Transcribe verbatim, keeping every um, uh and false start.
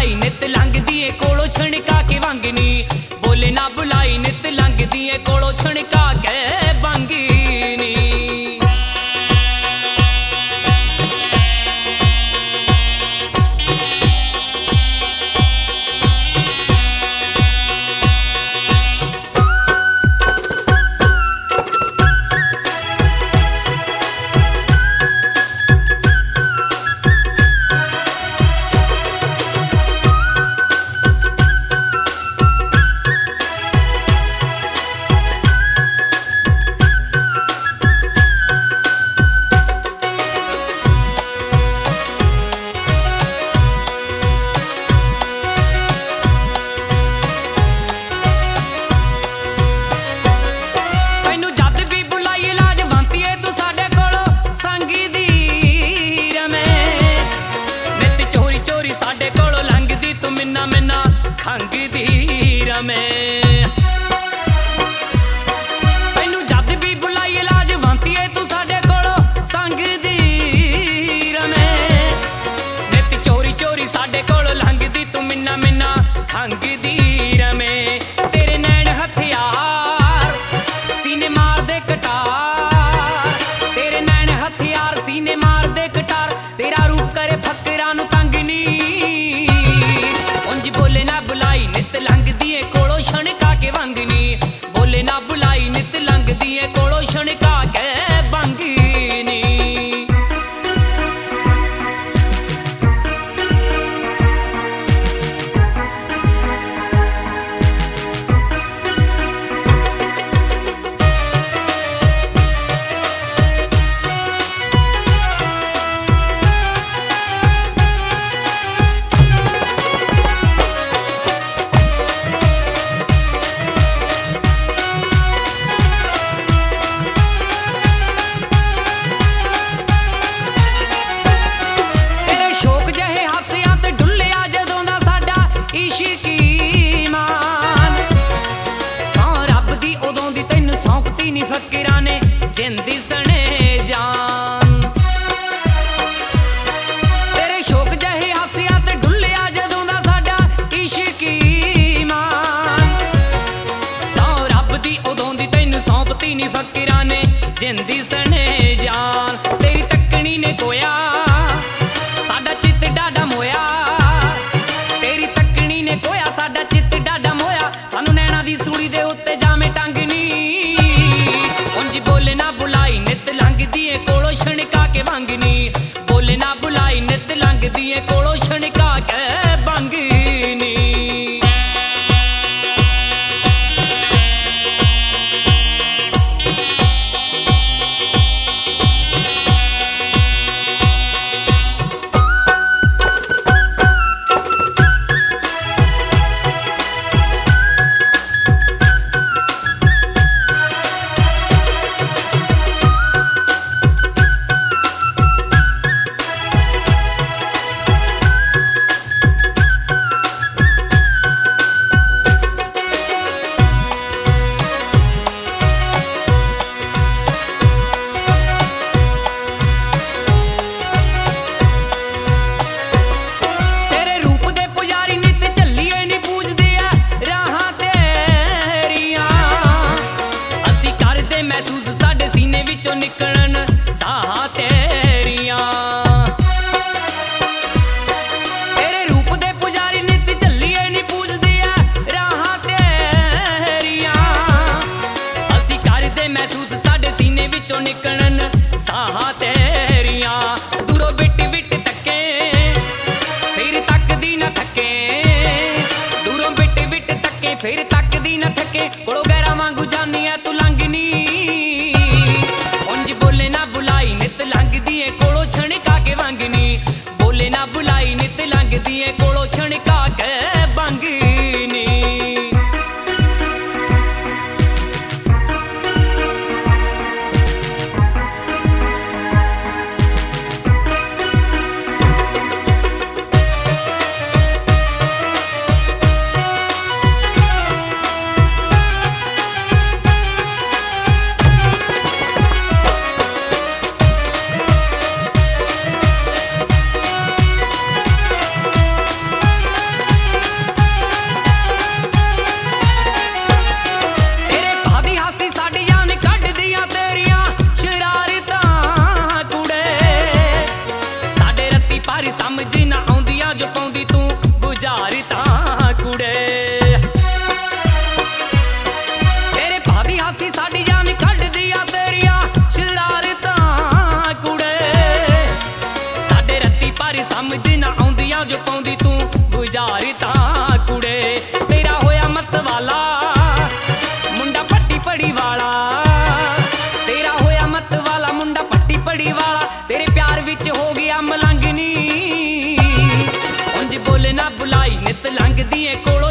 बुलाई नित लंघदी ए कोलों छणका के वांगनी बोले ना बुलाई नित लंघदी ए कोलों छणका के वांगनी। तैनू जद भी बुलाईए लाजवंती तू साडे कोलों संगदी रमें नित चोरी चोरी साडे कोलों लंघदी तू मिन्ना मिन्ना खंघदी रमें। तेरे नैन हथियार सीने मार दे कटार तेरे नैन हथियार सीने मार दे कटार तेरा रूप करे फकरां नू तंग नी उंज बोले ना बुलाई नित लंघदी ए कोलों छणका के वांगनी बोले ना बुलाई नित लंघदी ए कोलों छणका के वांगनी। फकीरां ने जिंदी सने जान तेरे शौक जहे हासिया ते डुल्लिया जदों दा साडा इश्की मान सौ रब दी उदों दी तैनू सौंपती नी फकीरां ने जिंदी सने जान। तेरी तकनी ने कोया साडा चित डाडा मोया तेरी तकनी ने कोया साडा चित डाडा मोया सानू नैना दी सूली दे उत्ते जामे टंगनी बोले ना बुलाई नित लंघदी ए कोलों छणका के वांगनी बोले ना बुलाई नित लंघदी ए कोलों छणका के वांगनी। निकलन साह तेरियां तेरे रूप दे पुजारी नित झल्लीए नी पूजदी है राह तेरियां असी करदे महसूस साडे सीने विचों निकलन साह तेरियां। दूरों बिट बिट तके फिर तकदी ना थके दूरों बिट बिट तके फिर तकदी ना थके कोलों गैरां वांगू जानी है तू लंघनी बोले ना बुलाई नित लंघदी ए कोलों छणका के वांगनी बोले ना बुलाई नित लंघदी ए कोलों छणका के वांगनी। समझ ना आउंदियां जो पाउंदी तू बुझारी तां कुड़े तेरा होया मत वाला मुंडा पट्टी पड़ी वाला तेरा होया मत वाला मुंडा पट्टी पड़ी वाला तेरे प्यार विच हो गया मलंगनी उंज बोले ना बुलाई नित लंघदी ए कोल